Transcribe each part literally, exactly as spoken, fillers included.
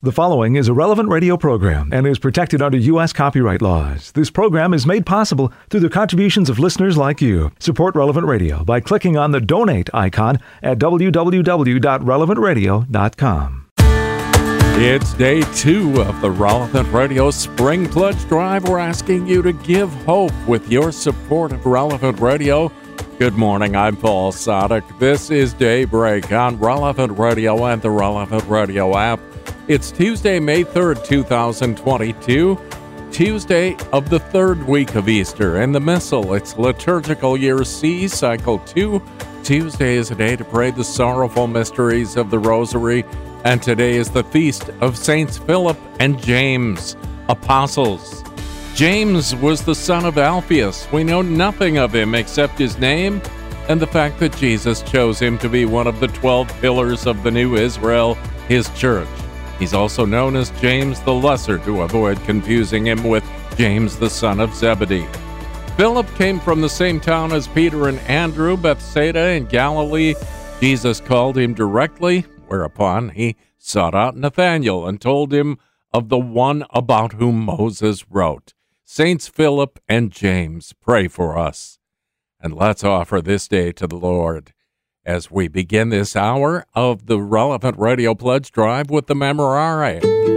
The following is a Relevant Radio program and is protected under U S copyright laws. This program is made possible through the contributions of listeners like you. Support Relevant Radio by clicking on the donate icon at w w w dot relevant radio dot com. It's day two of the Relevant Radio Spring Pledge Drive. We're asking you to give hope with your support of Relevant Radio. Good morning, I'm Paul Sadek. This is Daybreak on Relevant Radio and the Relevant Radio app. It's Tuesday, May third, two thousand twenty-two, Tuesday of the third week of Easter. And the Missal, it's liturgical year C, cycle two. Tuesday is a day to pray the sorrowful mysteries of the Rosary. And today is the feast of Saints Philip and James, apostles. James was the son of Alphaeus. We know nothing of him except his name and the fact that Jesus chose him to be one of the twelve pillars of the new Israel, his church. He's also known as James the Lesser to avoid confusing him with James the son of Zebedee. Philip came from the same town as Peter and Andrew, Bethsaida in Galilee. Jesus called him directly, whereupon he sought out Nathanael and told him of the one about whom Moses wrote. Saints Philip and James, pray for us. And let's offer this day to the Lord as we begin this hour of the Relevant Radio Pledge Drive with the Memorare.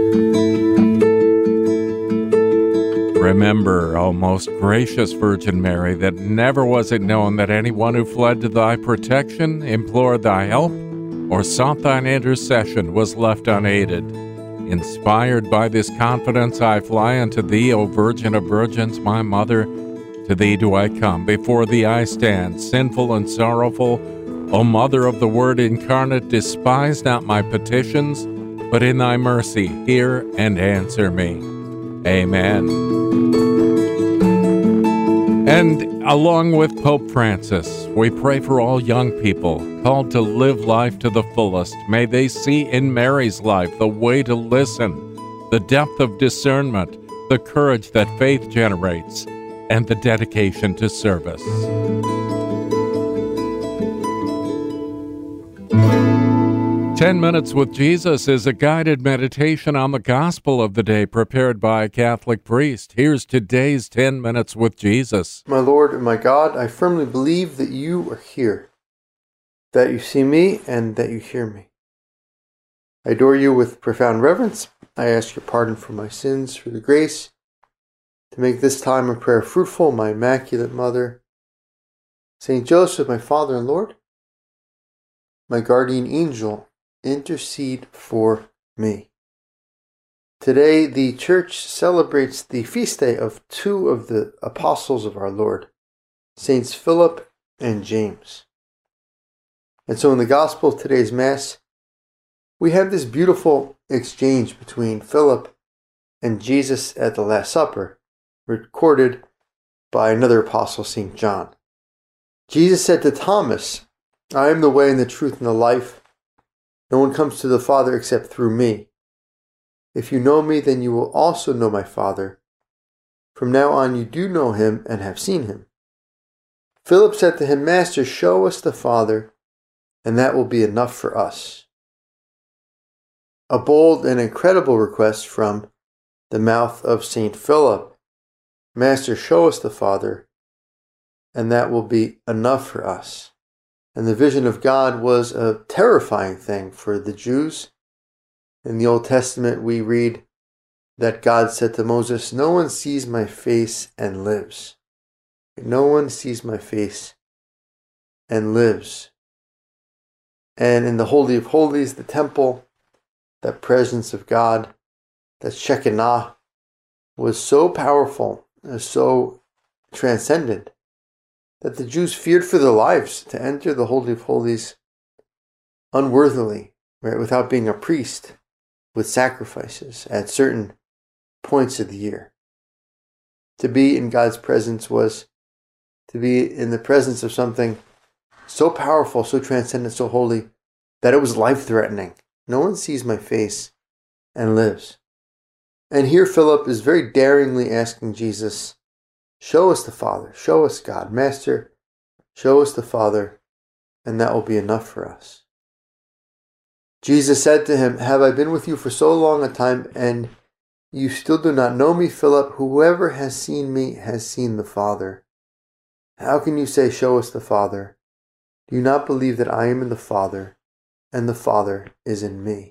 Remember, O most gracious Virgin Mary, that never was it known that anyone who fled to thy protection, implored thy help, or sought thine intercession was left unaided. Inspired by this confidence, I fly unto thee, O Virgin of Virgins, my Mother. To thee do I come, before thee I stand, sinful and sorrowful. O Mother of the Word incarnate, despise not my petitions, but in thy mercy hear and answer me. Amen. And along with Pope Francis, we pray for all young people called to live life to the fullest. May they see in Mary's life the way to listen, the depth of discernment, the courage that faith generates, and the dedication to service. Ten Minutes with Jesus is a guided meditation on the gospel of the day prepared by a Catholic priest. Here's today's Ten Minutes with Jesus. My Lord and my God, I firmly believe that you are here, that you see me and that you hear me. I adore you with profound reverence. I ask your pardon for my sins, for the grace to make this time of prayer fruitful, my Immaculate Mother. Saint Joseph, my Father and Lord, my guardian angel, intercede for me. Today, the Church celebrates the feast day of two of the apostles of our Lord, Saints Philip and James. And so in the Gospel of today's Mass, we have this beautiful exchange between Philip and Jesus at the Last Supper, recorded by another apostle, Saint John. Jesus said to Thomas, I am the way and the truth and the life. No one comes to the Father except through me. If you know me, then you will also know my Father. From now on you do know him and have seen him. Philip said to him, Master, show us the Father, and that will be enough for us. A bold and incredible request from the mouth of Saint Philip. Master, show us the Father, and that will be enough for us. And the vision of God was a terrifying thing for the Jews. In the Old Testament, we read that God said to Moses, no one sees my face and lives. No one sees my face and lives. And in the Holy of Holies, the temple, that presence of God, that Shekinah, was so powerful, so transcendent, that the Jews feared for their lives to enter the Holy of Holies unworthily, right, without being a priest, with sacrifices at certain points of the year. To be in God's presence was to be in the presence of something so powerful, so transcendent, so holy, that it was life-threatening. No one sees my face and lives. And here Philip is very daringly asking Jesus, show us the Father, show us God. Master, show us the Father, and that will be enough for us. Jesus said to him, "Have I been with you for so long a time, and you still do not know me, Philip? Whoever has seen me has seen the Father. How can you say, 'Show us the Father'? Do you not believe that I am in the Father, and the Father is in me?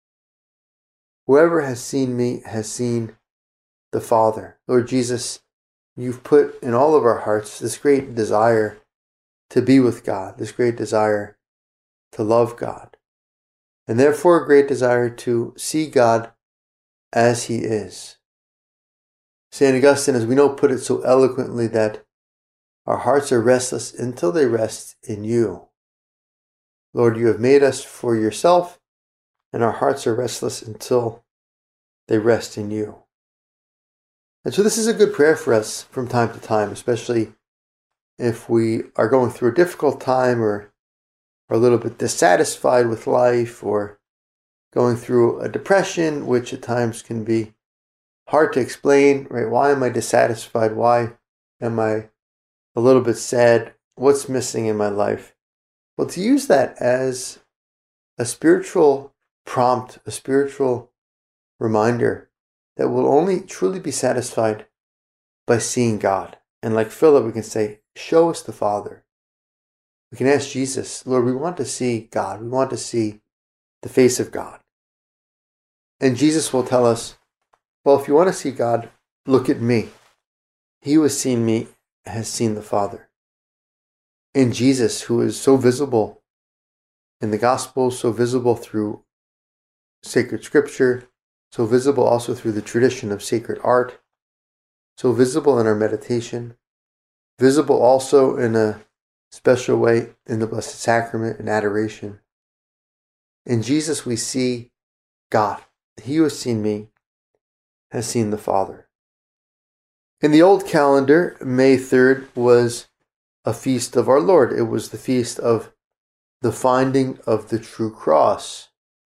Whoever has seen me has seen the Father." Lord Jesus, you've put in all of our hearts this great desire to be with God, this great desire to love God, and therefore a great desire to see God as He is. Saint Augustine, as we know, put it so eloquently that our hearts are restless until they rest in you. Lord, you have made us for yourself, and our hearts are restless until they rest in you. And so this is a good prayer for us from time to time, especially if we are going through a difficult time or are a little bit dissatisfied with life or going through a depression, which at times can be hard to explain, right? Why am I dissatisfied? Why am I a little bit sad? What's missing in my life? Well, to use that as a spiritual prompt, a spiritual reminder that we'll only truly be satisfied by seeing God. And like Philip, we can say, "Show us the Father." We can ask Jesus, "Lord, we want to see God. We want to see the face of God." And Jesus will tell us, "Well, if you want to see God, look at me. He who has seen me has seen the Father." In Jesus, who is so visible in the Gospels, so visible through sacred scripture, so visible also through the tradition of sacred art, so visible in our meditation, visible also in a special way in the Blessed Sacrament and adoration. In Jesus we see God. He who has seen me has seen the Father. In the old calendar, May third was a feast of our Lord. It was the feast of the finding of the true cross.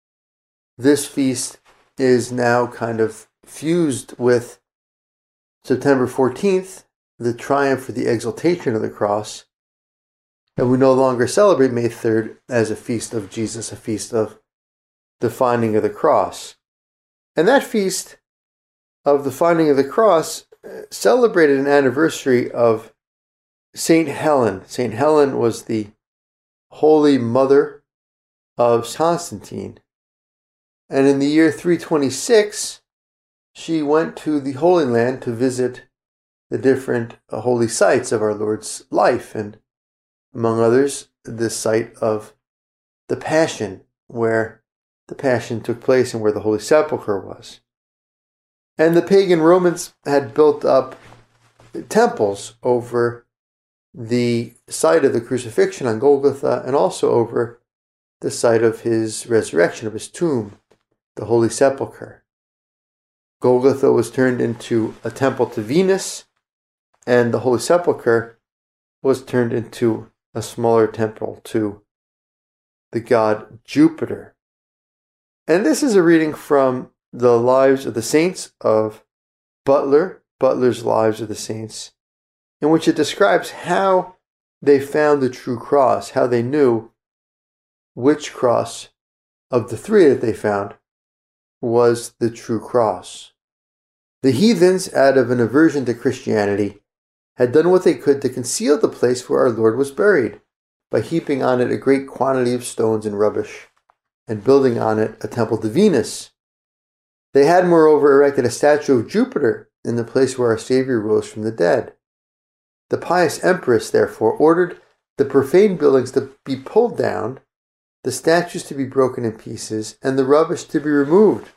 This feast is now kind of fused with September fourteenth, the triumph or the exaltation of the cross, and we no longer celebrate May third as a feast of Jesus, a feast of the finding of the cross. And that feast of the finding of the cross celebrated an anniversary of Saint Helen. Saint Helen was the holy mother of Constantine. And in the year three twenty-six, she went to the Holy Land to visit the different holy sites of our Lord's life, and among others, the site of the Passion, where the Passion took place and where the Holy Sepulchre was. And the pagan Romans had built up temples over the site of the crucifixion on Golgotha and also over the site of his resurrection, of his tomb, the Holy Sepulchre. Golgotha was turned into a temple to Venus, and the Holy Sepulchre was turned into a smaller temple to the god Jupiter. And this is a reading from the Lives of the Saints of Butler, Butler's Lives of the Saints, in which it describes how they found the true cross, how they knew which cross of the three that they found was the true cross. The heathens, out of an aversion to Christianity, had done what they could to conceal the place where our Lord was buried by heaping on it a great quantity of stones and rubbish and building on it a temple to Venus. They had, moreover, erected a statue of Jupiter in the place where our Savior rose from the dead. The pious empress, therefore, ordered the profane buildings to be pulled down, the statues to be broken in pieces, and the rubbish to be removed.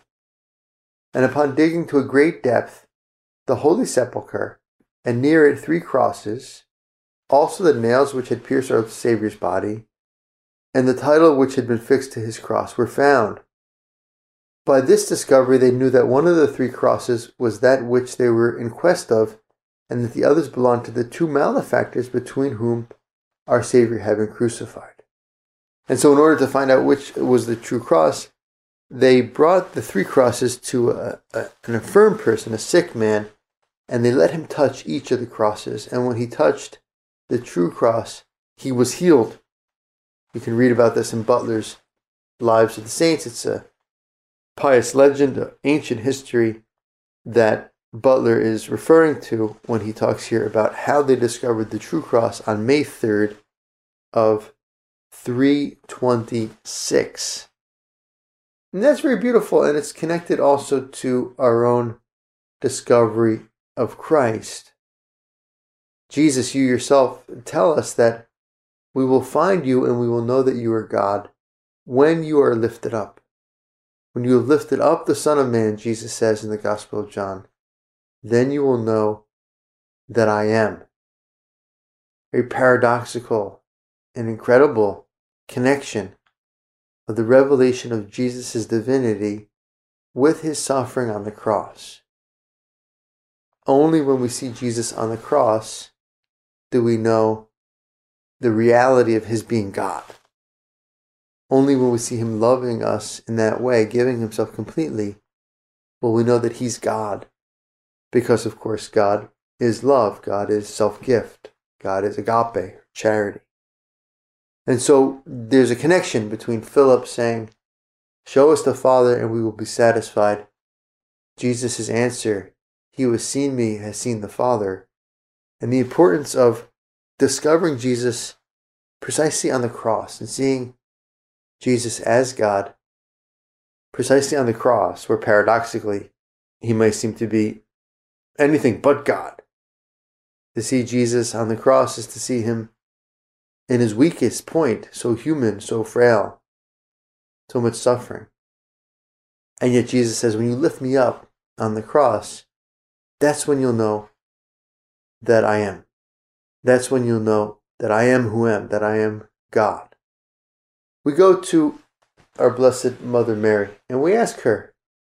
And upon digging to a great depth the Holy Sepulchre, and near it three crosses, also the nails which had pierced our Saviour's body, and the title which had been fixed to his cross were found. By this discovery they knew that one of the three crosses was that which they were in quest of, and that the others belonged to the two malefactors between whom our Savior had been crucified. And so in order to find out which was the true cross, they brought the three crosses to a, a, an infirm person, a sick man, and they let him touch each of the crosses. And when he touched the true cross, he was healed. You can read about this in Butler's lives of the saints. It's a pious legend, an ancient history that Butler is referring to when he talks here about how they discovered the true cross on May third of three twenty-six. And that's very beautiful, and it's connected also to our own discovery of Christ. Jesus, you yourself tell us that we will find you and we will know that you are God when you are lifted up. When you have lifted up the Son of Man, Jesus says in the Gospel of John, then you will know that I am. A paradoxical and incredible connection of the revelation of Jesus' divinity with his suffering on the cross. Only when we see Jesus on the cross do we know the reality of his being God. Only when we see him loving us in that way, giving himself completely, will we know that he's God. Because, of course, God is love. God is self-gift. God is agape, charity. And so there's a connection between Philip saying, show us the Father and we will be satisfied. Jesus' answer, he who has seen me has seen the Father. And the importance of discovering Jesus precisely on the cross and seeing Jesus as God precisely on the cross, where paradoxically he might seem to be anything but God. To see Jesus on the cross is to see him in his weakest point, so human, so frail, so much suffering. And yet Jesus says, when you lift me up on the cross, that's when you'll know that I am. That's when you'll know that I am who am, that I am God. We go to our Blessed Mother Mary, and we ask her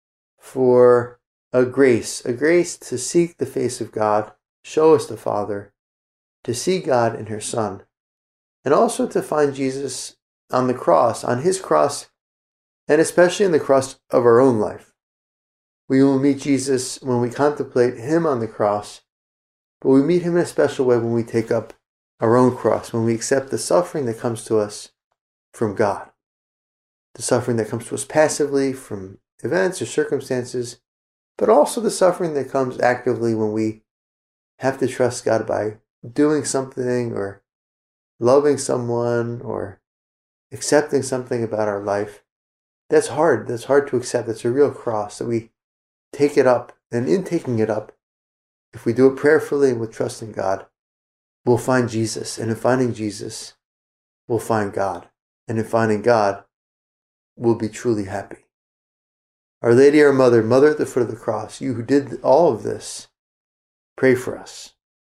for a grace, a grace to seek the face of God, show us the Father, to see God in her Son, and also to find Jesus on the cross, on his cross, and especially in the cross of our own life. We will meet Jesus when we contemplate him on the cross, but we meet him in a special way when we take up our own cross, when we accept the suffering that comes to us from God. The suffering that comes to us passively from events or circumstances, but also the suffering that comes actively when we have to trust God by doing something or loving someone or accepting something about our life. That's hard. That's hard to accept. That's a real cross that we take it up. And in taking it up, if we do it prayerfully and with trust in God, we'll find Jesus. And in finding Jesus, we'll find God. And in finding God, we'll be truly happy. Our Lady, our Mother, Mother at the foot of the cross, you who did all of this, pray for us.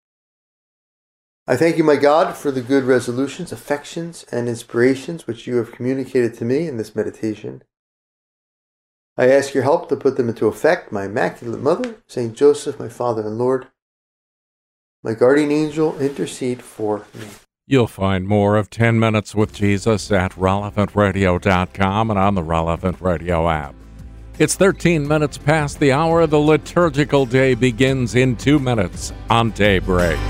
I thank you, my God, for the good resolutions, affections, and inspirations which you have communicated to me in this meditation. I ask your help to put them into effect, my Immaculate Mother, Saint Joseph, my Father and Lord. My guardian angel, intercede for me. You'll find more of ten minutes with Jesus at relevant radio dot com and on the Relevant Radio app. It's thirteen minutes past the hour. The liturgical day begins in two minutes on Daybreak.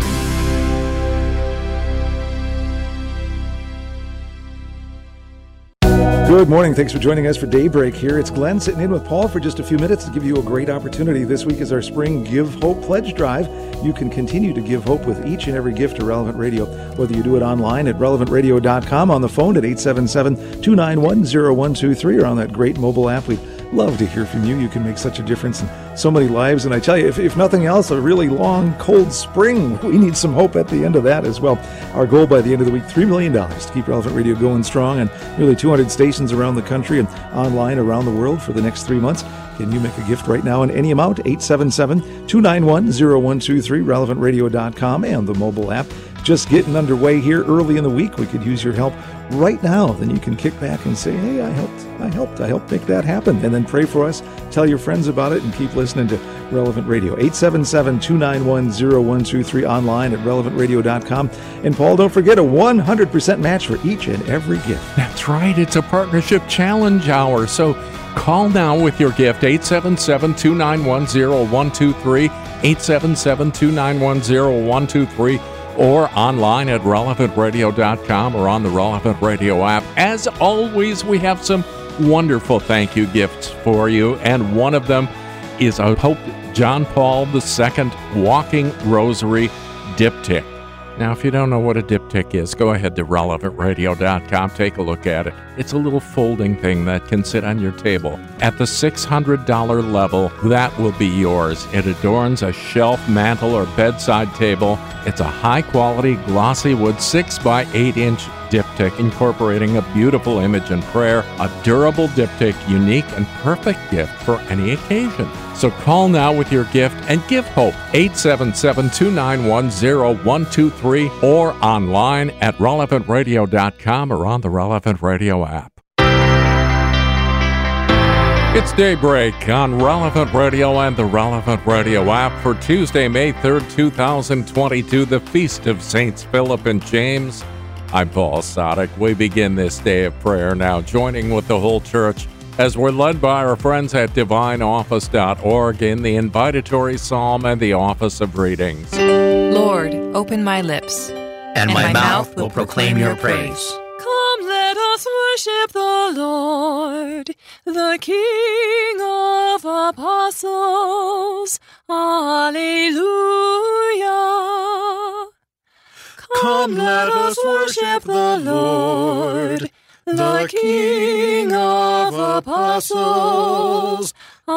Good morning. Thanks for joining us for Daybreak here. It's Glenn sitting in with Paul for just a few minutes to give you a great opportunity. This week is our Spring Give Hope Pledge Drive. You can continue to give hope with each and every gift to Relevant Radio, whether you do it online at relevant radio dot com, on the phone at eight seven seven, two nine one, zero one two three, or on that great mobile app. We'd love to hear from you. You can make such a difference in so many lives. And I tell you, if, if nothing else, a really long, cold spring, we need some hope at the end of that as well. Our goal by the end of the week, three million dollars to keep Relevant Radio going strong, and nearly two hundred stations around the country and online around the world for the next three months. Can you make a gift right now in any amount? eight seven seven, two nine one, zero one two three, relevant radio dot com, and the mobile app. Just getting underway here early in the week. We could use your help right now. Then you can kick back and say, hey, I helped, I helped, I helped make that happen. And then pray for us, tell your friends about it, and keep listening to Relevant Radio. eight seven seven, two nine one, zero one two three, online at relevant radio dot com. And Paul, don't forget a one hundred percent match for each and every gift. That's right. It's a partnership challenge hour. So call now with your gift, eight seven seven, two nine one, zero one two three, eight seven seven, two nine one, zero one two three. or online at relevant radio dot com or on the Relevant Radio app. As always, we have some wonderful thank you gifts for you, and one of them is a Pope John Paul the Second Walking Rosary Diptych. Now, if you don't know what a diptych is, go ahead to relevant radio dot com, take a look at it. It's a little folding thing that can sit on your table. At the six hundred dollars level, that will be yours. It adorns a shelf, mantel, or bedside table. It's a high-quality, glossy wood six by eight inch diptych incorporating a beautiful image and prayer, a durable diptych, unique and perfect gift for any occasion. So call now with your gift and give hope. eight seven seven, two nine one, zero one two three or online at relevant radio dot com or on the Relevant Radio app. It's Daybreak on Relevant Radio and the Relevant Radio app for Tuesday, May third, two thousand twenty-two, the Feast of Saints Philip and James. I'm Paul Sadek. We begin this day of prayer now, joining with the whole church as we're led by our friends at divine office dot org in the invitatory psalm and the office of readings. Lord, open my lips, and, and my, my mouth will proclaim your praise. Come, let us worship the Lord, the King of apostles. Alleluia. Come, let us worship the Lord, the King of apostles.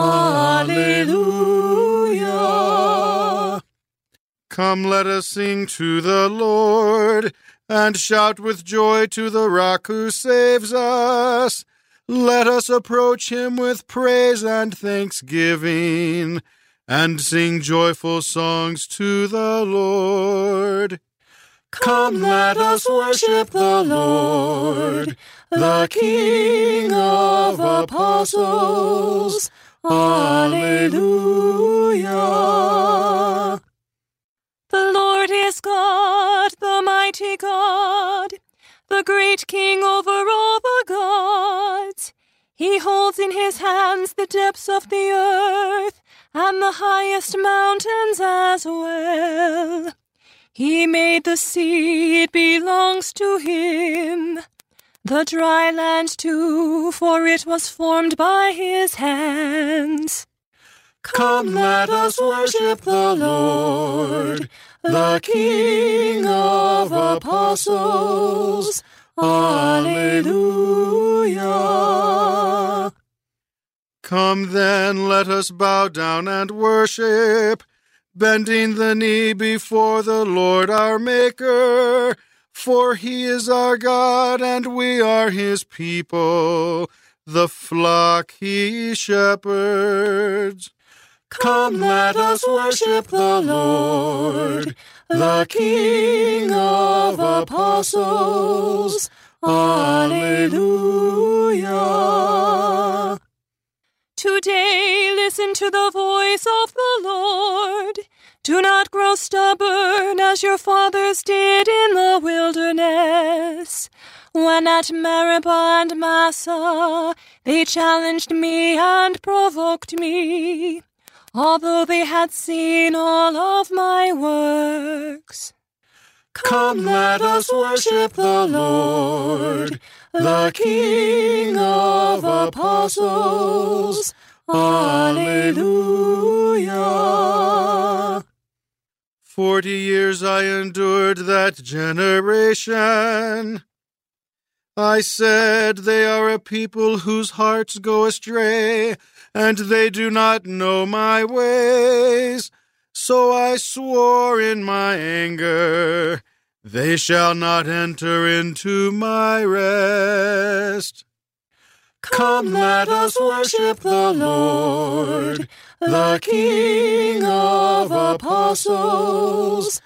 Alleluia. Come, let us sing to the Lord, and shout with joy to the Rock who saves us. Let us approach him with praise and thanksgiving, and sing joyful songs to the Lord. Come, let us worship the Lord, the King of apostles. Alleluia. The Lord is God, the mighty God, the great King over all the gods. He holds in his hands the depths of the earth and the highest mountains as well. He made the sea, it belongs to him. The dry land too, for it was formed by his hands. Come, let us worship the Lord, the King of apostles. Alleluia. Come then, let us bow down and worship, bending the knee before the Lord our Maker. For he is our God, and we are his people, the flock he shepherds. Come, let us worship the Lord, the King of apostles. Alleluia. Today listen to the voice of the Lord. Do not grow stubborn as your fathers did in the wilderness, when at Meribah and Massah they challenged me and provoked me, although they had seen all of my works. Come, let us worship the Lord, the King of apostles. Alleluia. Forty years I endured that generation. I said, they are a people whose hearts go astray, and they do not know my ways. So I swore in my anger, they shall not enter into my rest. Come, let us worship the Lord, the King of apostles.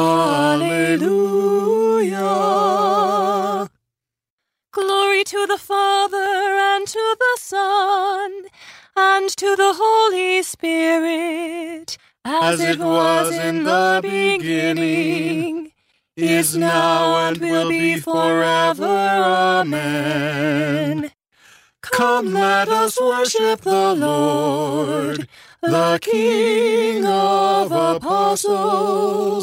Alleluia. Glory to the Father, and to the Son, and to the Holy Spirit, as it was in the beginning, is now, and will be forever. Amen. Come, let us worship the Lord, the King of apostles.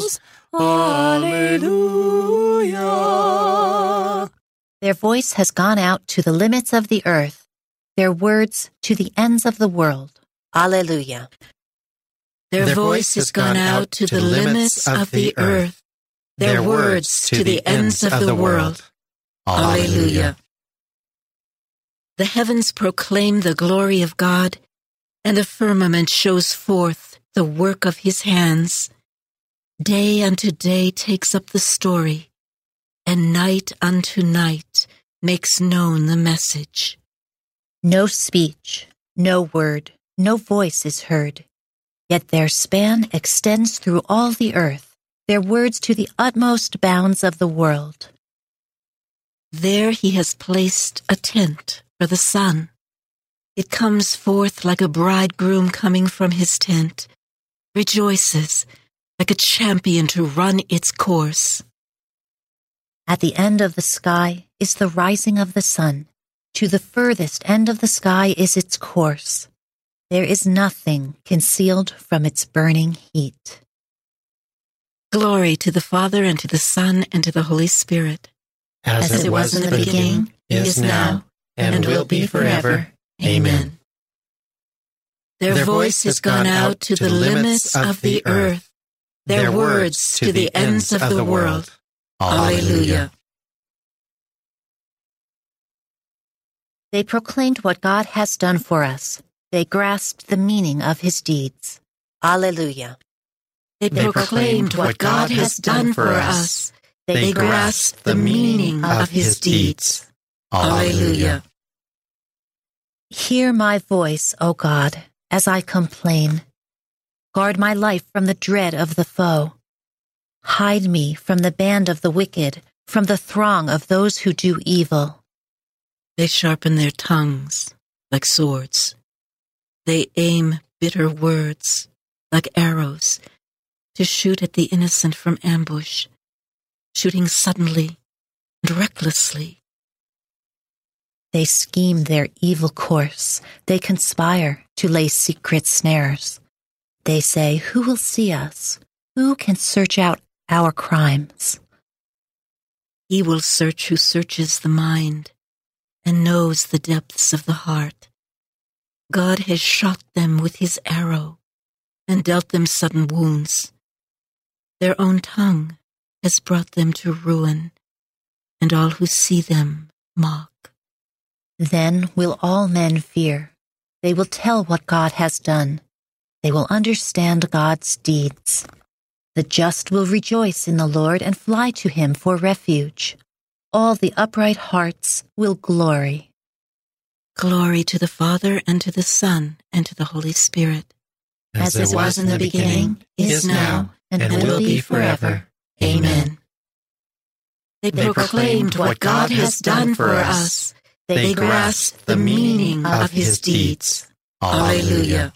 Alleluia. Their voice has gone out to the limits of the earth, their words to the ends of the world. Alleluia. Their, Their voice has gone out to the limits of the earth, their words to the ends of the world. Alleluia. The heavens proclaim the glory of God, and the firmament shows forth the work of his hands. Day unto day takes up the story, and night unto night makes known the message. No speech, no word, no voice is heard. Yet their span extends through all the earth, their words to the utmost bounds of the world. There he has placed a tent for the sun. It comes forth like a bridegroom coming from his tent, rejoices like a champion to run its course. At the end of the sky is the rising of the sun. To the furthest end of the sky is its course. There is nothing concealed from its burning heat. Glory to the Father, and to the Son, and to the Holy Spirit. As, As it was in the beginning, is now, and, and will be forever. Amen. Their, their voice has gone out to the limits of the earth, their words to the ends of the world. Alleluia. They proclaimed what God has done for us. They grasped the meaning of his deeds. Alleluia. They proclaimed what God has done for us. They grasped the meaning of his deeds. Alleluia. Hear my voice, O God, as I complain. Guard my life from the dread of the foe. Hide me from the band of the wicked, from the throng of those who do evil. They sharpen their tongues like swords. They aim bitter words like arrows to shoot at the innocent from ambush, shooting suddenly and recklessly. They scheme their evil course. They conspire to lay secret snares. They say, "Who will see us? Who can search out our crimes?" He will search who searches the mind and knows the depths of the heart. God has shot them with his arrow and dealt them sudden wounds. Their own tongue has brought them to ruin, and all who see them mock. Then will all men fear. They will tell what God has done. They will understand God's deeds. The just will rejoice in the Lord and fly to him for refuge. All the upright hearts will glory. Glory to the Father, and to the Son, and to the Holy Spirit. As, As it was in the beginning, is now, and, and will be forever. Amen. They proclaimed what God has done for us. They grasped the meaning of his deeds. Alleluia.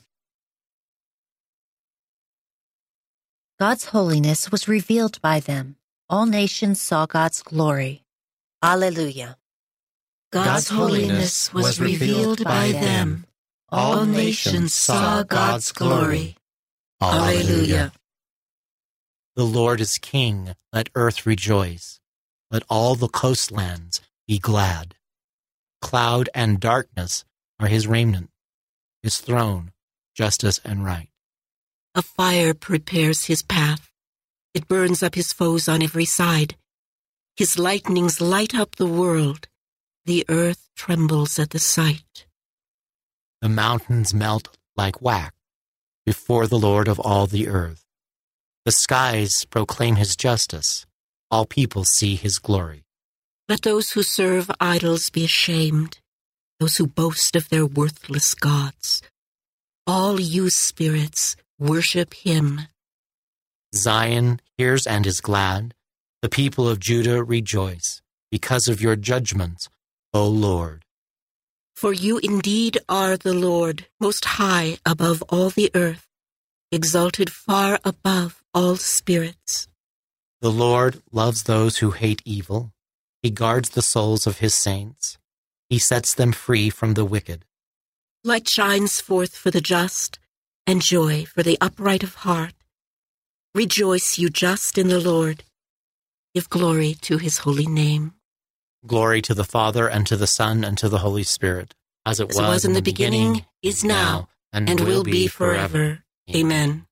God's holiness was revealed by them. All nations saw God's glory. Alleluia. God's holiness was revealed by them. All nations saw God's glory. Alleluia. The Lord is King. Let earth rejoice. Let all the coastlands be glad. Cloud and darkness are his raiment. His throne, justice and right. A fire prepares his path. It burns up his foes on every side. His lightnings light up the world. The earth trembles at the sight. The mountains melt like wax before the Lord of all the earth. The skies proclaim his justice. All people see his glory. Let those who serve idols be ashamed, those who boast of their worthless gods. All you spirits, worship him. Zion hears and is glad. The people of Judah rejoice because of your judgments, O Lord. For you indeed are the Lord, most high above all the earth, exalted far above all spirits. The Lord loves those who hate evil. He guards the souls of his saints. He sets them free from the wicked. Light shines forth for the just, and joy for the upright of heart. Rejoice, you just in the Lord. Give glory to his holy name. Glory to the Father, and to the Son, and to the Holy Spirit, as it As was, it was in the beginning, beginning, is now, and, and will will be forever. Amen.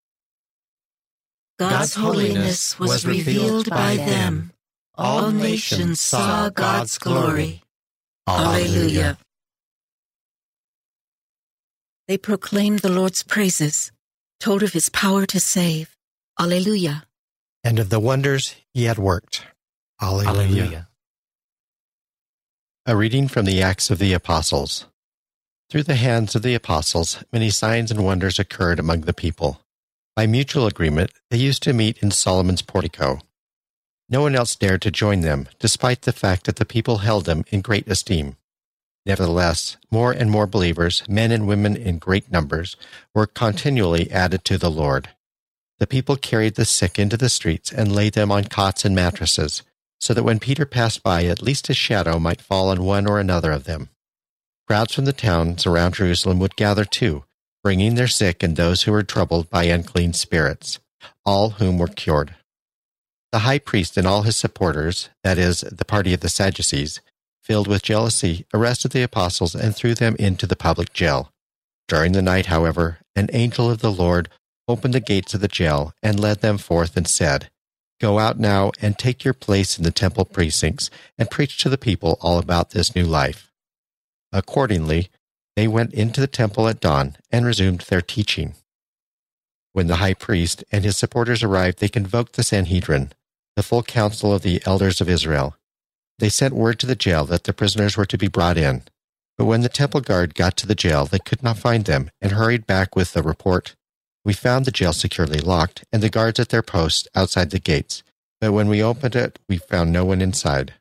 God's holiness was revealed by them. All nations saw God's glory. Alleluia. They proclaimed the Lord's praises, told of his power to save. Alleluia. And of the wonders he had worked. Alleluia. Alleluia. A reading from the Acts of the Apostles. Through the hands of the apostles, many signs and wonders occurred among the people. By mutual agreement, they used to meet in Solomon's portico. No one else dared to join them, despite the fact that the people held them in great esteem. Nevertheless, more and more believers, men and women in great numbers, were continually added to the Lord. The people carried the sick into the streets and laid them on cots and mattresses, so that when Peter passed by, at least his shadow might fall on one or another of them. Crowds from the towns around Jerusalem would gather too, bringing their sick and those who were troubled by unclean spirits, all whom were cured. The high priest and all his supporters, that is, the party of the Sadducees, filled with jealousy, arrested the apostles and threw them into the public jail. During the night, however, an angel of the Lord opened the gates of the jail and led them forth and said, "Go out now and take your place in the temple precincts and preach to the people all about this new life." Accordingly, they went into the temple at dawn and resumed their teaching. When the high priest and his supporters arrived, they convoked the Sanhedrin, the full council of the elders of Israel. They sent word to the jail that the prisoners were to be brought in. But when the temple guard got to the jail, they could not find them and hurried back with the report, "We found the jail securely locked and the guards at their posts outside the gates, but when we opened it, we found no one inside."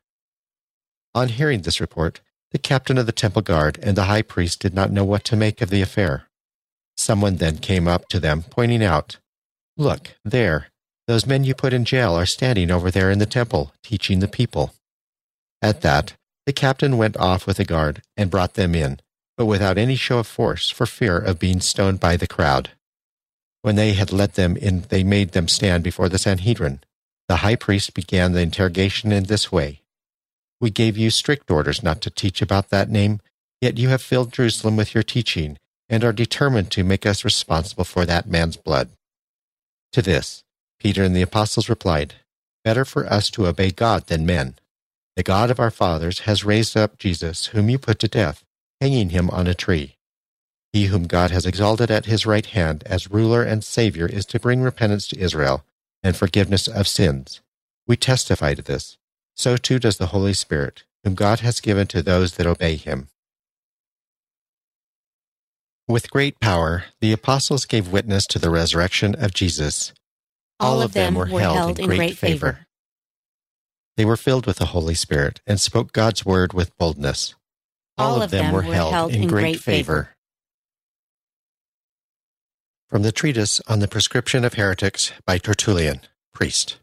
On hearing this report, the captain of the temple guard and the high priest did not know what to make of the affair. Someone then came up to them, pointing out, "Look, there, those men you put in jail are standing over there in the temple, teaching the people." At that, the captain went off with the guard and brought them in, but without any show of force, for fear of being stoned by the crowd. When they had let them in, they made them stand before the Sanhedrin. The high priest began the interrogation in this way: "We gave you strict orders not to teach about that name, yet you have filled Jerusalem with your teaching and are determined to make us responsible for that man's blood." To this, Peter and the apostles replied, "Better for us to obey God than men. The God of our fathers has raised up Jesus, whom you put to death, hanging him on a tree. He whom God has exalted at his right hand as ruler and Savior is to bring repentance to Israel and forgiveness of sins. We testify to this. So too does the Holy Spirit, whom God has given to those that obey him." With great power, the apostles gave witness to the resurrection of Jesus. All, All of them were held, held in great, great favor. favor. They were filled with the Holy Spirit and spoke God's word with boldness. All, All of them, them were held, held in, in great, great favor. favor. From the Treatise on the Prescription of Heretics by Tertullian, priest.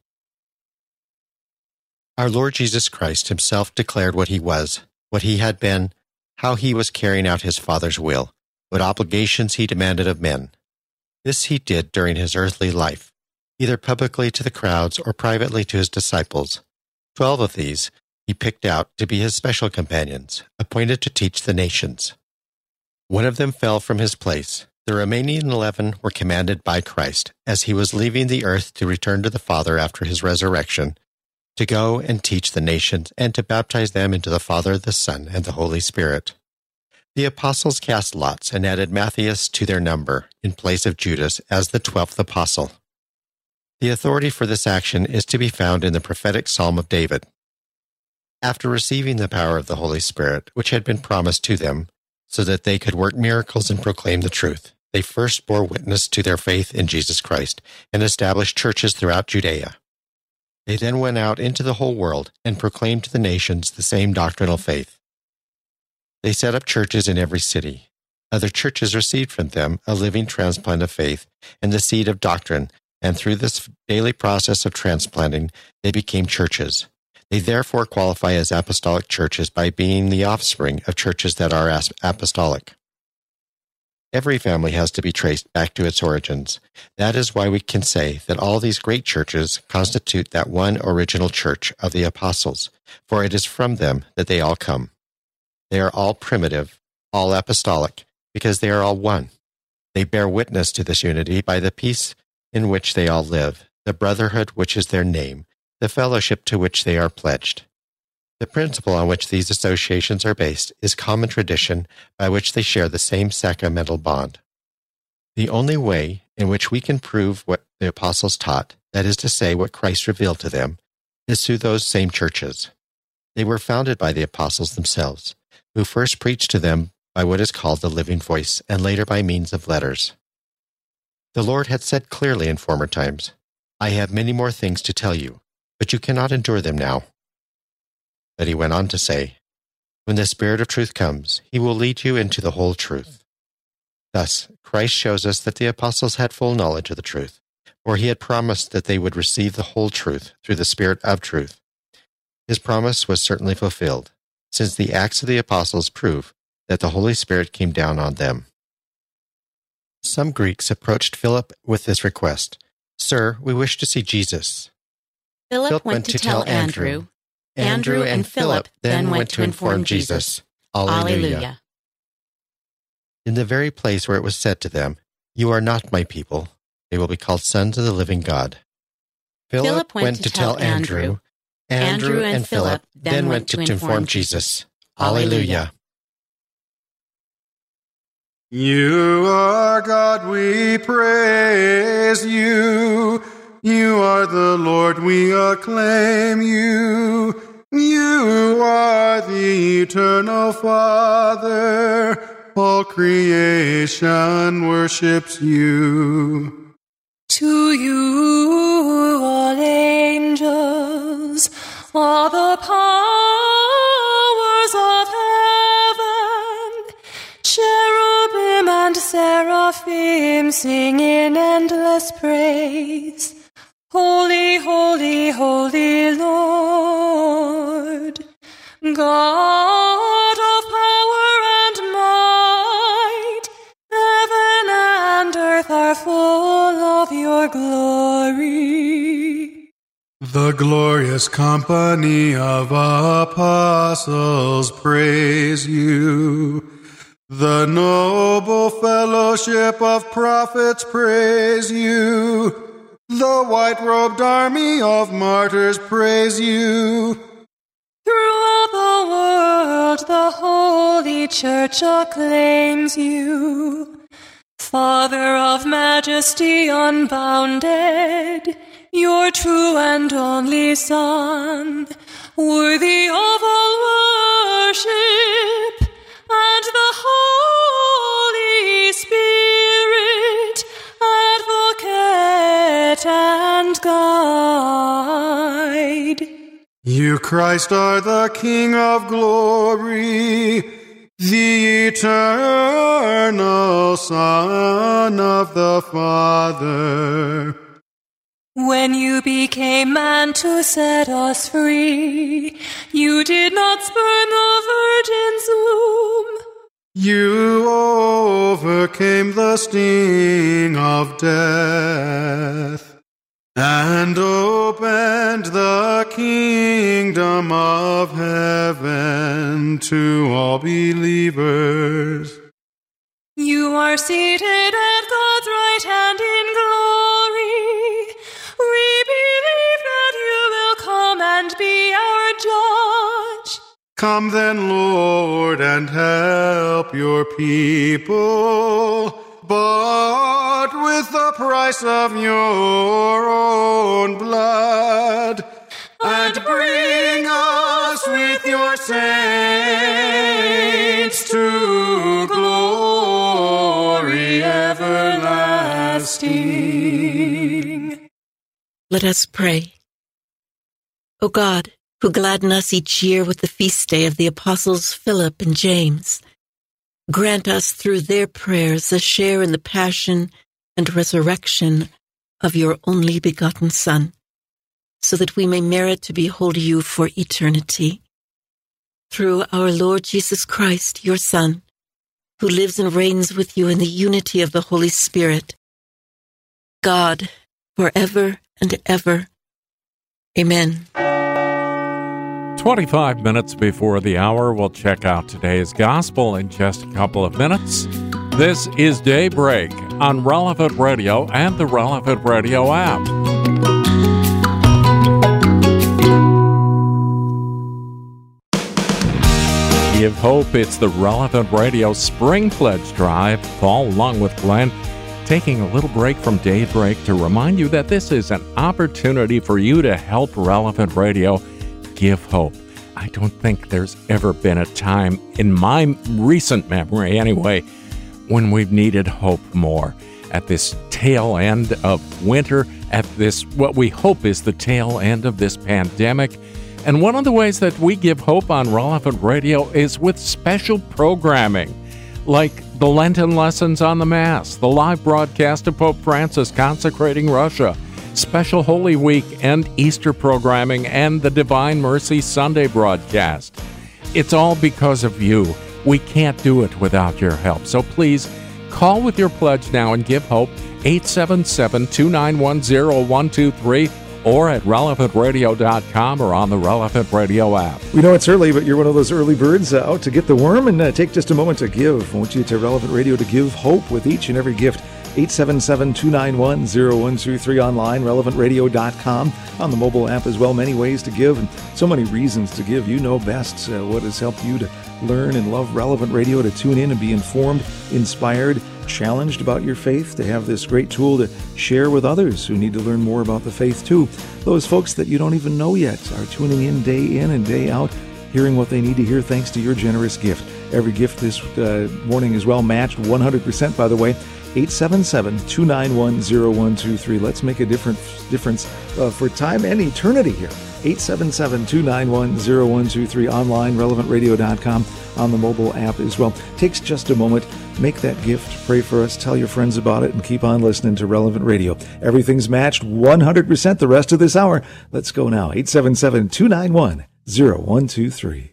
Our Lord Jesus Christ himself declared what he was, what he had been, how he was carrying out his Father's will, what obligations he demanded of men. This he did during his earthly life, either publicly to the crowds or privately to his disciples. Twelve of these he picked out to be his special companions, appointed to teach the nations. One of them fell from his place. The remaining eleven were commanded by Christ, as he was leaving the earth to return to the Father after his resurrection, to go and teach the nations and to baptize them into the Father, the Son, and the Holy Spirit. The apostles cast lots and added Matthias to their number, in place of Judas, as the twelfth apostle. The authority for this action is to be found in the prophetic Psalm of David. After receiving the power of the Holy Spirit, which had been promised to them, so that they could work miracles and proclaim the truth, they first bore witness to their faith in Jesus Christ and established churches throughout Judea. They then went out into the whole world and proclaimed to the nations the same doctrinal faith. They set up churches in every city. Other churches received from them a living transplant of faith and the seed of doctrine, and through this daily process of transplanting, they became churches. They therefore qualify as apostolic churches by being the offspring of churches that are apostolic. Every family has to be traced back to its origins. That is why we can say that all these great churches constitute that one original church of the apostles, for it is from them that they all come. They are all primitive, all apostolic, because they are all one. They bear witness to this unity by the peace in which they all live, the brotherhood which is their name, the fellowship to which they are pledged. The principle on which these associations are based is common tradition by which they share the same sacramental bond. The only way in which we can prove what the apostles taught, that is to say, what Christ revealed to them, is through those same churches. They were founded by the apostles themselves, who first preached to them by what is called the living voice, and later by means of letters. The Lord had said clearly in former times, "I have many more things to tell you, but you cannot endure them now." But he went on to say, "When the Spirit of truth comes, he will lead you into the whole truth." Thus, Christ shows us that the apostles had full knowledge of the truth, for he had promised that they would receive the whole truth through the Spirit of truth. His promise was certainly fulfilled, since the Acts of the Apostles prove that the Holy Spirit came down on them. Some Greeks approached Philip with this request, "Sir, we wish to see Jesus." Philip, Philip went, went to tell Andrew. Andrew. Andrew and Philip then went to inform Jesus. Alleluia. In the very place where it was said to them, "You are not my people," they will be called sons of the living God. Philip went to tell Andrew. Andrew and Philip then went to inform Jesus. Alleluia. You are God, we praise you. You are the Lord, we acclaim you. You are the eternal Father. All creation worships you. To you, all angels, all the powers of heaven, cherubim and seraphim sing in endless praise. Holy, holy, holy Lord, God of power and might, heaven and earth are full of your glory. The glorious company of apostles praise you. The noble fellowship of prophets praise you. The white-robed army of martyrs praise you. Throughout the world, the Holy Church acclaims you. Father of majesty unbounded, your true and only Son, worthy of all worship, and the Holy Spirit, advocate and guide. You, Christ, are the King of glory, the eternal Son of the Father. When you became man to set us free, you did not spurn the virgin's womb. You overcame the sting of death and opened the kingdom of heaven to all believers. You are seated at God's right hand in glory. We believe that you will come and be our judge. Come then, Lord, and help your people, bought with the price of your own blood, and bring us with your saints to glory everlasting. Let us pray. O God, who gladden us each year with the feast day of the apostles Philip and James, grant us through their prayers a share in the passion and resurrection of your only begotten Son, so that we may merit to behold you for eternity. Through our Lord Jesus Christ, your Son, who lives and reigns with you in the unity of the Holy Spirit, God, forever and ever. Amen. twenty-five minutes before the hour, we'll check out today's gospel in just a couple of minutes. This is Daybreak on Relevant Radio and the Relevant Radio app. Give hope. It's the Relevant Radio Spring Pledge Drive. Paul, along with Glenn, taking a little break from Daybreak to remind you that this is an opportunity for you to help Relevant Radio give hope. I don't think there's ever been a time, in my recent memory anyway, when we've needed hope more. At this tail end of winter, at this, what we hope is the tail end of this pandemic. And one of the ways that we give hope on Relevant Radio is with special programming, like the Lenten lessons on the Mass, the live broadcast of Pope Francis consecrating Russia, special Holy Week and Easter programming, and the Divine Mercy Sunday broadcast. It's all because of you. We can't do it without your help. So please call with your pledge now and give hope. eight seven seven, two nine one, zero one two three or at relevant radio dot com or on the Relevant Radio app. We know it's early, but you're one of those early birds uh, out to get the worm, and uh, take just a moment to give. I want you to Relevant Radio to give hope with each and every gift. eight seven seven, two nine one, zero one two three online, relevant radio dot com, on the mobile app as well. Many ways to give and so many reasons to give. You know best uh, what has helped you to learn and love Relevant Radio, to tune in and be informed, inspired, challenged about your faith, to have this great tool to share with others who need to learn more about the faith too. Those folks that you don't even know yet are tuning in day in and day out, hearing what they need to hear thanks to your generous gift. Every gift this uh, morning is well matched, one hundred percent by the way. eight seven seven, two nine one, zero one two three. Let's make a different difference uh, for time and eternity here. eight seven seven, two nine one, zero one two three, online, relevant radio dot com, on the mobile app as well. Takes just a moment. Make that gift. Pray for us. Tell your friends about it, and keep on listening to Relevant Radio. Everything's matched one hundred percent the rest of this hour. Let's go now. eight seven seven, two nine one, zero one two three.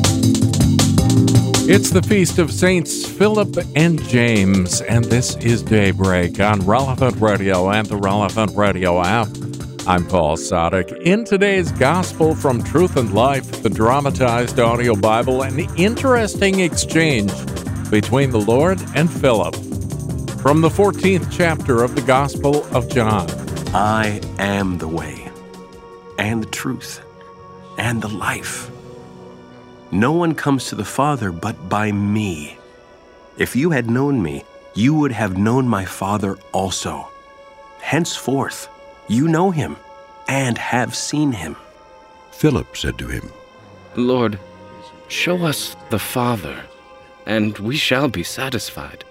It's the Feast of Saints Philip and James, and this is Daybreak on Relevant Radio and the Relevant Radio app. I'm Paul Sadek. In today's Gospel from Truth and Life, the dramatized audio Bible, an interesting exchange between the Lord and Philip. From the fourteenth chapter of the Gospel of John. I am the way, and the truth, and the life. No one comes to the Father but by me. If you had known me, you would have known my Father also. Henceforth, you know him and have seen him. Philip said to him, Lord, show us the Father, and we shall be satisfied.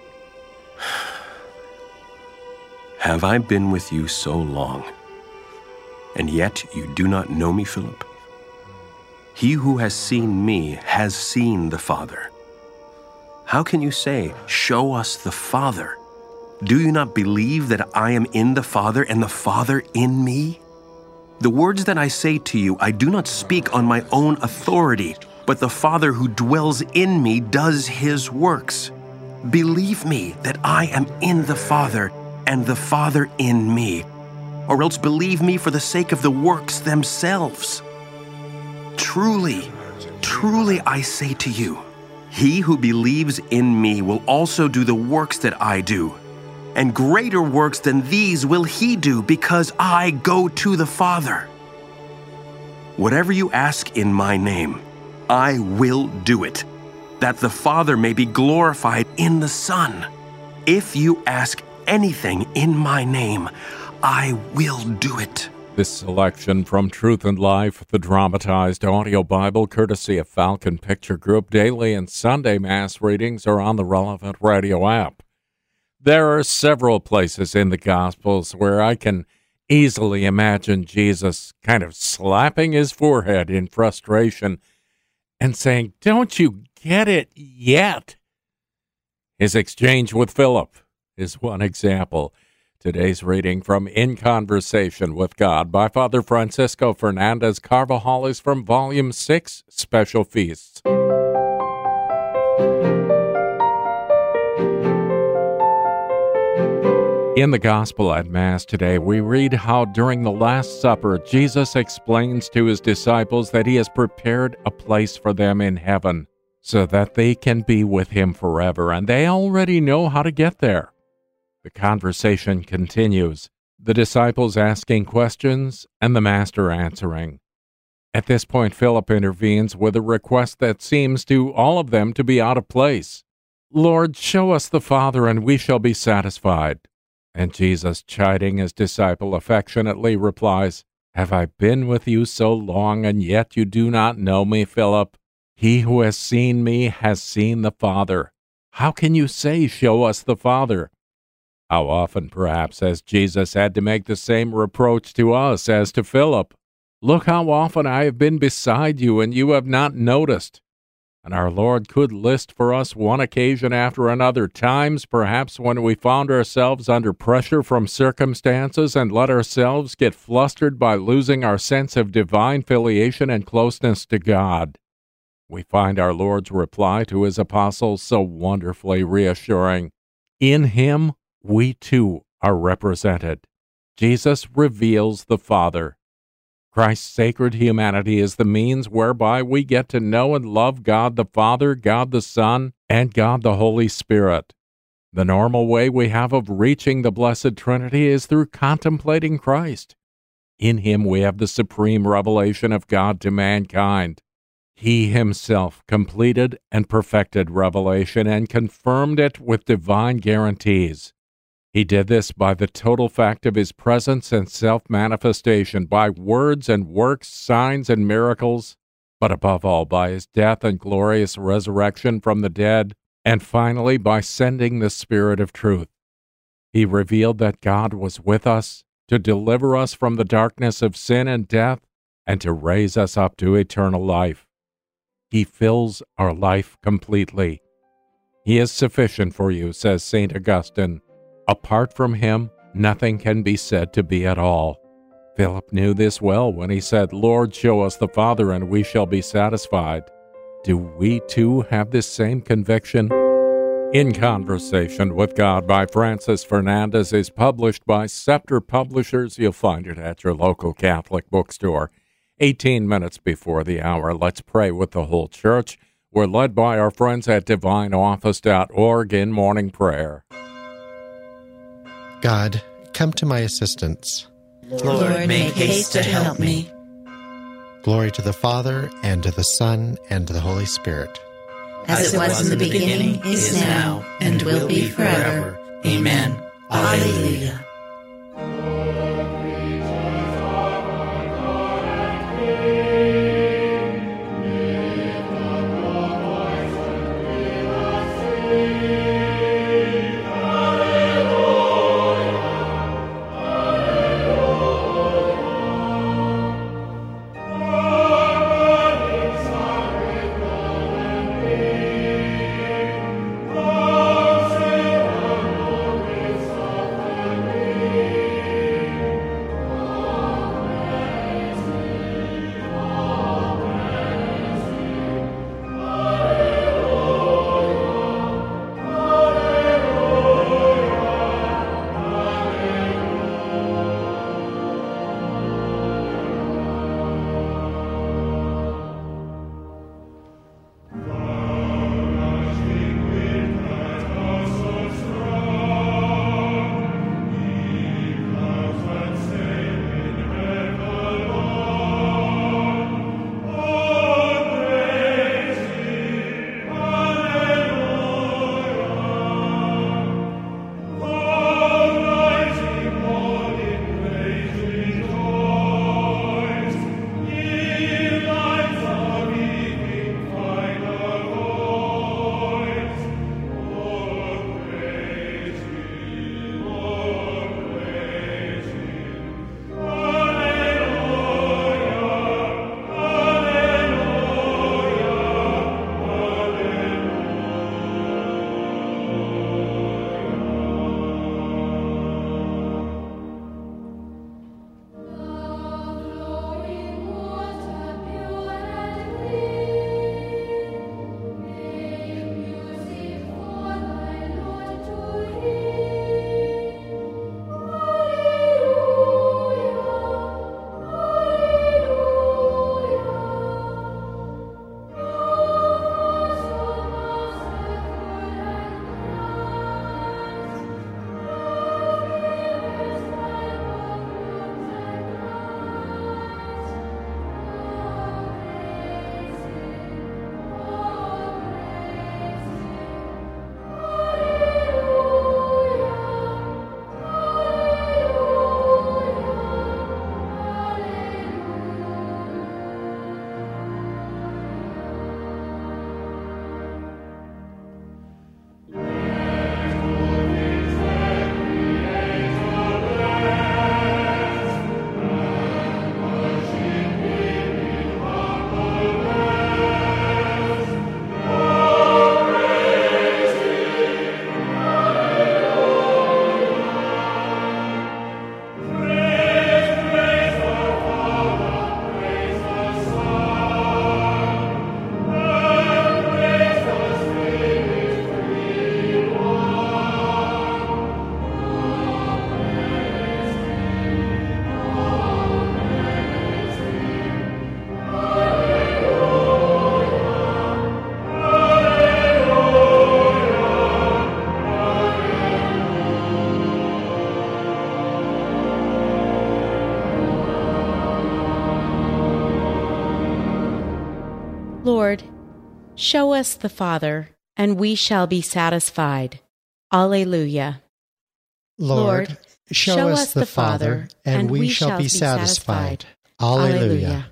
Have I been with you so long, and yet you do not know me, Philip? He who has seen me has seen the Father. How can you say, show us the Father? Do you not believe that I am in the Father and the Father in me? The words that I say to you, I do not speak on my own authority, but the Father who dwells in me does his works. Believe me that I am in the Father and the Father in me, or else believe me for the sake of the works themselves. Truly, truly I say to you, he who believes in me will also do the works that I do, and greater works than these will he do, because I go to the Father. Whatever you ask in my name, I will do it, that the Father may be glorified in the Son. If you ask anything in my name, I will do it. This selection from Truth and Life, the dramatized audio Bible, courtesy of Falcon Picture Group. Daily and Sunday Mass readings are on the Relevant Radio app. There are several places in the Gospels where I can easily imagine Jesus kind of slapping his forehead in frustration and saying, "Don't you get it yet?" His exchange with Philip is one example. Today's reading from In Conversation with God by Father Francisco Fernandez Carvajal is from Volume six, Special Feasts. In the Gospel at Mass today, we read how during the Last Supper, Jesus explains to his disciples that he has prepared a place for them in heaven so that they can be with him forever, and they already know how to get there. The conversation continues, the disciples asking questions and the Master answering. At this point, Philip intervenes with a request that seems to all of them to be out of place. "Lord, show us the Father, and we shall be satisfied." And Jesus, chiding his disciple affectionately, replies, "Have I been with you so long, and yet you do not know me, Philip? He who has seen me has seen the Father. How can you say, 'Show us the Father'?" How often, perhaps, has Jesus had to make the same reproach to us as to Philip? "Look how often I have been beside you, and you have not noticed." And our Lord could list for us one occasion after another, times perhaps when we found ourselves under pressure from circumstances and let ourselves get flustered by losing our sense of divine filiation and closeness to God. We find our Lord's reply to his apostles so wonderfully reassuring. In him, we too are represented. Jesus reveals the Father. Christ's sacred humanity is the means whereby we get to know and love God the Father, God the Son, and God the Holy Spirit. The normal way we have of reaching the Blessed Trinity is through contemplating Christ. In him we have the supreme revelation of God to mankind. He himself completed and perfected revelation and confirmed it with divine guarantees. He did this by the total fact of his presence and self-manifestation, by words and works, signs and miracles, but above all by his death and glorious resurrection from the dead, and finally by sending the Spirit of truth. He revealed that God was with us to deliver us from the darkness of sin and death and to raise us up to eternal life. He fills our life completely. He is sufficient for you, says Saint Augustine. Apart from him, nothing can be said to be at all. Philip knew this well when he said, "Lord, show us the Father, and we shall be satisfied." Do we too have this same conviction? In Conversation with God by Francis Fernandez is published by Scepter Publishers. You'll find it at your local Catholic bookstore. eighteen minutes before the hour, let's pray with the whole church. We're led by our friends at divine office dot org in morning prayer. God, come to my assistance. Lord, make haste to help me. Glory to the Father, and to the Son, and to the Holy Spirit. As it was in the beginning, is now, and will be forever. Amen. Alleluia. Lord, show us the Father, and we shall be satisfied. Alleluia. Lord, show, show us the Father, and we shall be satisfied. Alleluia.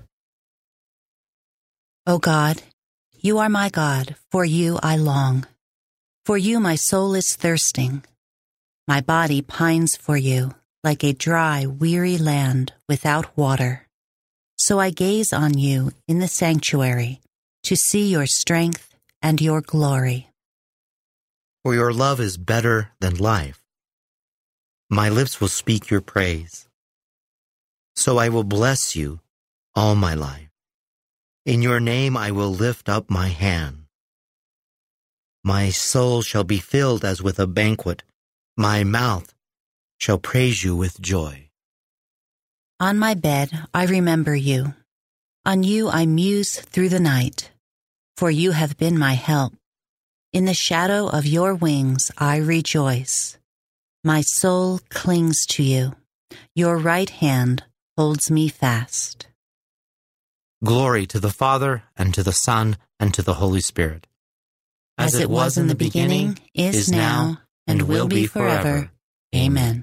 O God, you are my God, for you I long. For you my soul is thirsting. My body pines for you, like a dry, weary land without water. So I gaze on you in the sanctuary, to see your strength and your glory. For your love is better than life. My lips will speak your praise. So I will bless you all my life. In your name I will lift up my hand. My soul shall be filled as with a banquet. My mouth shall praise you with joy. On my bed I remember you. On you I muse through the night. For you have been my help. In the shadow of your wings I rejoice. My soul clings to you. Your right hand holds me fast. Glory to the Father, and to the Son, and to the Holy Spirit. As, As it was in the beginning, is, is now, and will be forever. Amen.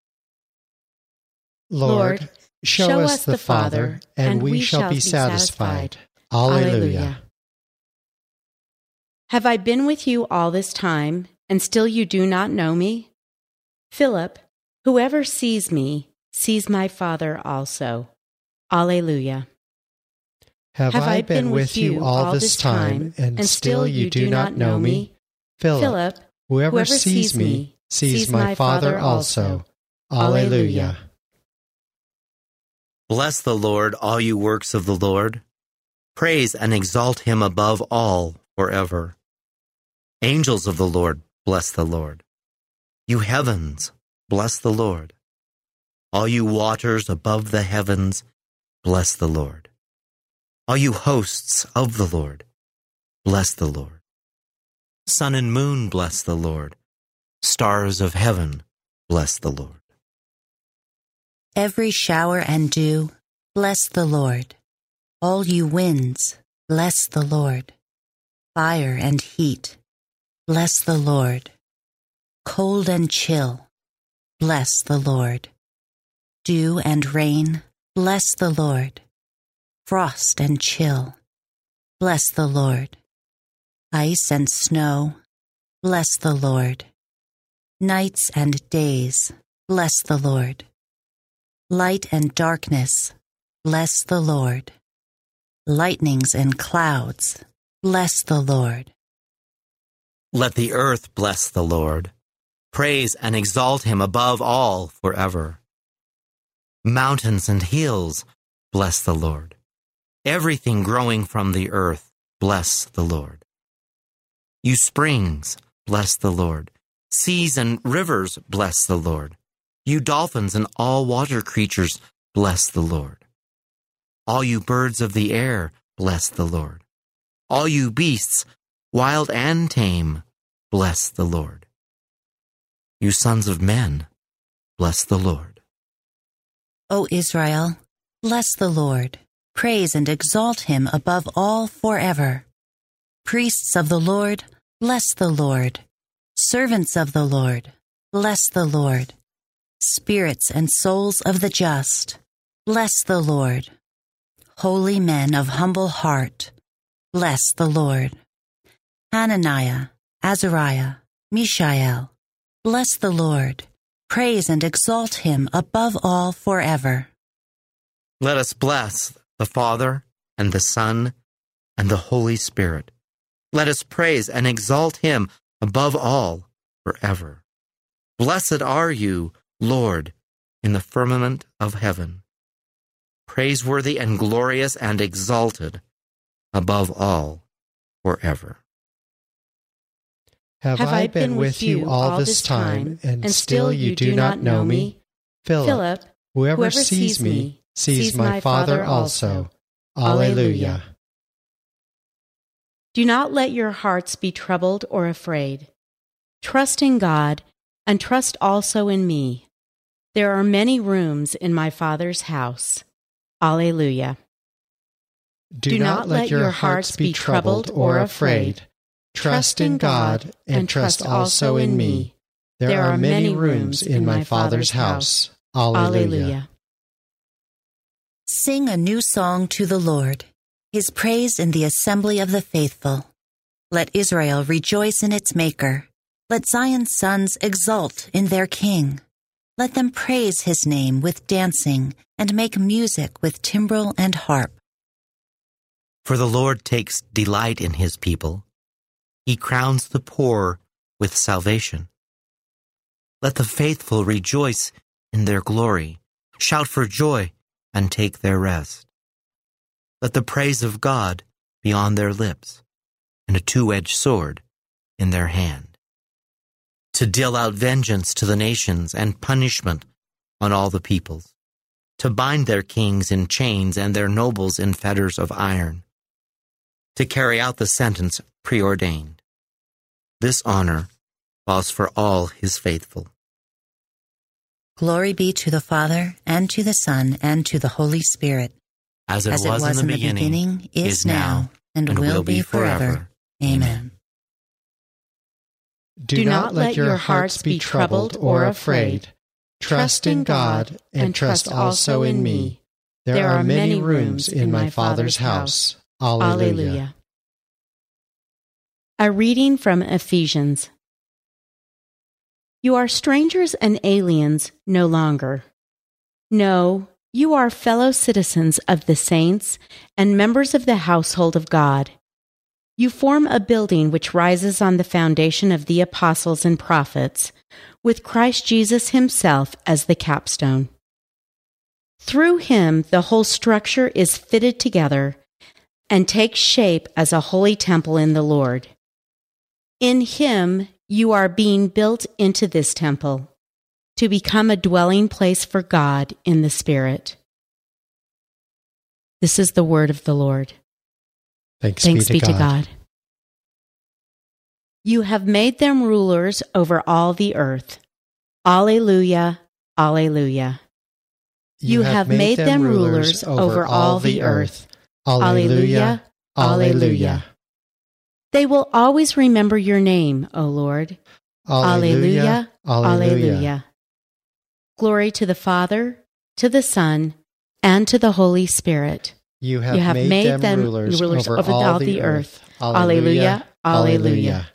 Lord, show, show us the Father, and we shall be satisfied. Alleluia. Have I been with you all this time, and still you do not know me? Philip, whoever sees me, sees my Father also. Alleluia. Have, Have I been with you all this time, and, and still you do not know me? Philip, Philip whoever, whoever sees me, sees my Father also. Alleluia. Bless the Lord, all you works of the Lord. Praise and exalt him above all forever. Angels of the Lord, bless the Lord. You heavens, bless the Lord. All you waters above the heavens, bless the Lord. All you hosts of the Lord, bless the Lord. Sun and moon, bless the Lord. Stars of heaven, bless the Lord. Every shower and dew, bless the Lord. All you winds, bless the Lord. Fire and heat, bless the Lord. Cold and chill, bless the Lord. Dew and rain, bless the Lord. Frost and chill, bless the Lord. Ice and snow, bless the Lord. Nights and days, bless the Lord. Light and darkness, bless the Lord. Lightnings and clouds, bless the Lord. Let the earth bless the Lord. Praise and exalt him above all forever. Mountains and hills, bless the Lord. Everything growing from the earth, bless the Lord. You springs, bless the Lord. Seas and rivers, bless the Lord. You dolphins and all water creatures, bless the Lord. All you birds of the air, bless the Lord. All you beasts, wild and tame, bless the Lord. You sons of men, bless the Lord. O Israel, bless the Lord. Praise and exalt him above all forever. Priests of the Lord, bless the Lord. Servants of the Lord, bless the Lord. Spirits and souls of the just, bless the Lord. Holy men of humble heart, bless the Lord. Hananiah, Azariah, Mishael, bless the Lord. Praise and exalt him above all forever. Let us bless the Father, and the Son, and the Holy Spirit. Let us praise and exalt him above all forever. Blessed are you, Lord, in the firmament of heaven. Praiseworthy and glorious and exalted above all forever. Have, Have I been with you all this time, and still you do not know me? Philip, whoever, whoever sees me, sees my Father also. Alleluia. Do not let your hearts be troubled or afraid. Trust in God, and trust also in me. There are many rooms in my Father's house. Alleluia. Do not let your hearts be troubled or afraid. Trust in God and trust also in me. There are many rooms in my Father's house. Alleluia. Sing a new song to the Lord, his praise in the assembly of the faithful. Let Israel rejoice in its Maker. Let Zion's sons exult in their King. Let them praise his name with dancing and make music with timbrel and harp. For the Lord takes delight in his people. He crowns the poor with salvation. Let the faithful rejoice in their glory, shout for joy, and take their rest. Let the praise of God be on their lips, and a two-edged sword in their hand, to deal out vengeance to the nations and punishment on all the peoples, to bind their kings in chains and their nobles in fetters of iron, to carry out the sentence preordained. This honor falls for all his faithful. Glory be to the Father, and to the Son, and to the Holy Spirit, as it, as was, it was in the in beginning, the beginning is, is now, and, and will be forever. Amen. Do not let your hearts be troubled or afraid. Trust in God and trust also in me. There are many rooms in my Father's house. Alleluia. A reading from Ephesians. You are strangers and aliens no longer. No, you are fellow citizens of the saints and members of the household of God. You form a building which rises on the foundation of the apostles and prophets, with Christ Jesus himself as the capstone. Through him, the whole structure is fitted together and takes shape as a holy temple in the Lord. In him, you are being built into this temple to become a dwelling place for God in the Spirit. This is the word of the Lord. Thanks, Thanks be, to, be to God. God. You have made them rulers over all the earth. Alleluia, alleluia. You, you have made, made them rulers over all the earth. Alleluia, alleluia. They will always remember your name, O Lord. Alleluia, alleluia. Glory to the Father, to the Son, and to the Holy Spirit. You have, you have made, made them, them rulers, rulers over, over all, all the, the earth. earth. Alleluia, alleluia.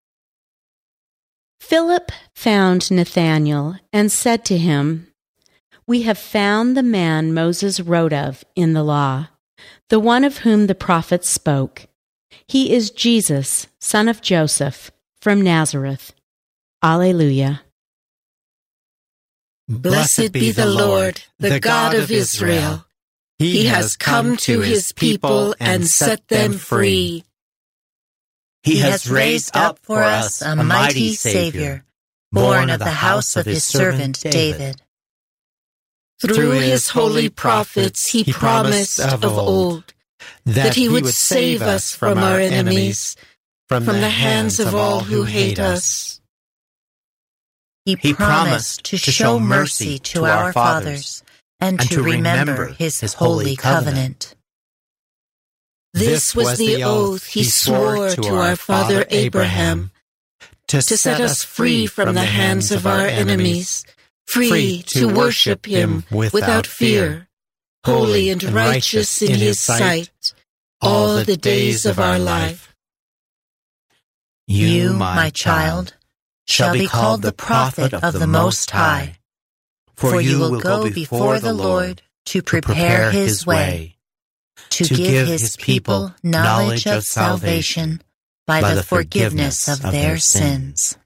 Philip found Nathanael and said to him, We have found the man Moses wrote of in the law, the one of whom the prophets spoke. He is Jesus, son of Joseph, from Nazareth. Alleluia. Blessed be the Lord, the God of Israel. He has come to his people and set them free. He has raised up for us a mighty Savior, born of the house of his servant David. Through his holy prophets he promised of old that he would save us from our enemies, from the hands of all who hate us. He promised to show mercy to our fathers and to remember his holy covenant. This was the oath he swore to our father Abraham, to set us free from the hands of our enemies, free to worship him without fear, holy and righteous in his sight, all the days of our life. You, my child, shall be called the prophet of the Most High, for you will go before the Lord to prepare his way, to give his people knowledge of salvation by the forgiveness of their sins.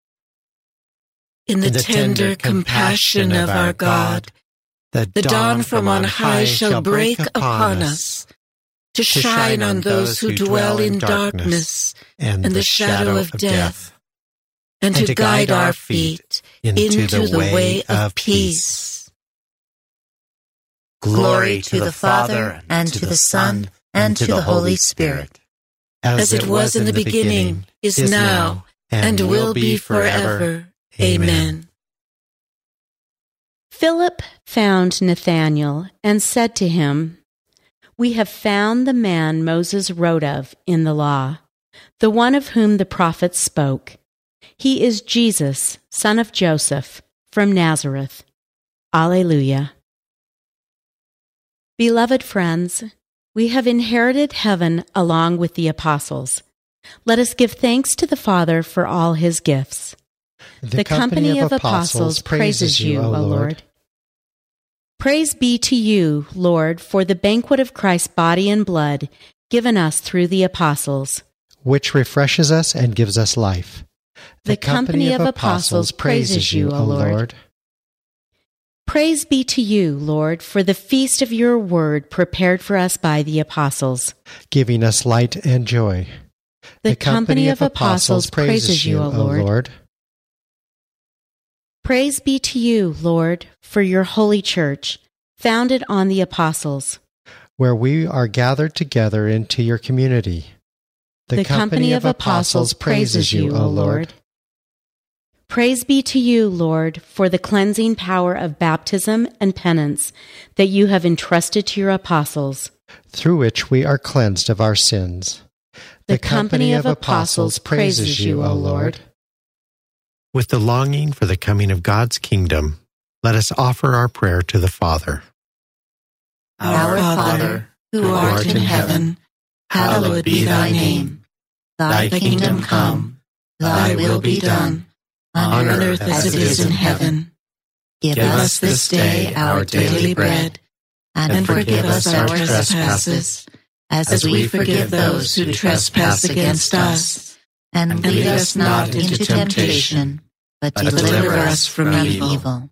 In the tender compassion of our God, the dawn from on high shall break upon us, to shine on those who dwell in darkness and the shadow of death, and to guide our feet into the way of peace. Glory to the Father, and to the Son, and to the Holy Spirit, as it was in the beginning, is now, and will be forever. Amen. Philip found Nathanael and said to him, we have found the man Moses wrote of in the law, the one of whom the prophets spoke. He is Jesus, son of Joseph, from Nazareth. Alleluia. Beloved friends, we have inherited heaven along with the apostles. Let us give thanks to the Father for all his gifts. The, the company, company of apostles praises you, O Lord. Praise be to you, Lord, for the banquet of Christ's body and blood given us through the apostles, which refreshes us and gives us life. The, the company, company of apostles praises you, O Lord. Praise be to you, Lord, for the feast of your word prepared for us by the apostles, giving us light and joy. The, the company of apostles praises you, O Lord. Lord. Praise be to you, Lord, for your holy church, founded on the apostles, where we are gathered together into your community. The, the company, company of apostles praises you, O Lord. Praise be to you, Lord, for the cleansing power of baptism and penance that you have entrusted to your apostles, through which we are cleansed of our sins. The, the company of apostles praises you, O Lord. With the longing for the coming of God's kingdom, let us offer our prayer to the Father. Our Father, who art in heaven, hallowed be thy name. Thy kingdom come, thy will be done, on earth as it is in heaven. Give us this day our daily bread, and forgive us our trespasses, as we forgive those who trespass against us. And lead us not into temptation, but deliver us from evil.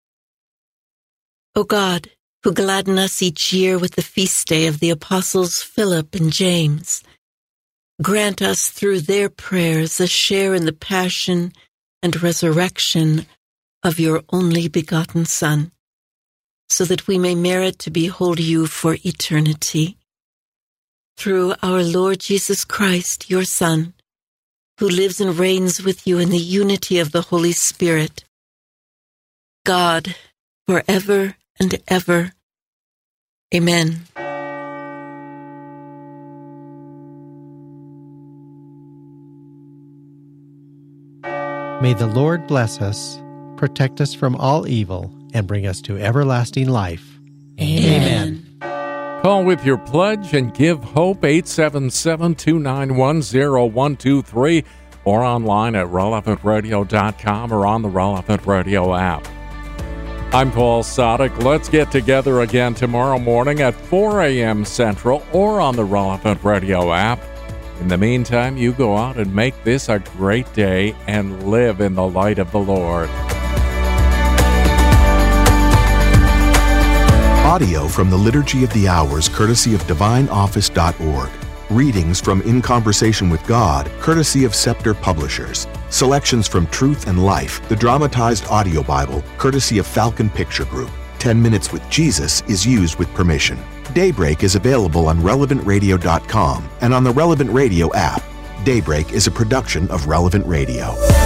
O God, who gladden us each year with the feast day of the apostles Philip and James, grant us through their prayers a share in the passion and resurrection of your only begotten Son, so that we may merit to behold you for eternity. Through our Lord Jesus Christ, your Son, who lives and reigns with you in the unity of the Holy Spirit, God, forever and ever. Amen. May the Lord bless us, protect us from all evil, and bring us to everlasting life. Amen. Call with your pledge and give hope, eight seven seven, two nine one, zero one two three, or online at relevant radio dot com or on the Relevant Radio app. I'm Paul Sadek. Let's get together again tomorrow morning at four a.m. Central or on the Relevant Radio app. In the meantime, you go out and make this a great day and live in the light of the Lord. Audio from the Liturgy of the Hours, courtesy of divine office dot org. Readings from In Conversation with God, courtesy of Scepter Publishers. Selections from Truth and Life, the dramatized audio Bible, courtesy of Falcon Picture Group. Ten Minutes with Jesus is used with permission. Daybreak is available on relevant radio dot com and on the Relevant Radio app. Daybreak is a production of Relevant Radio.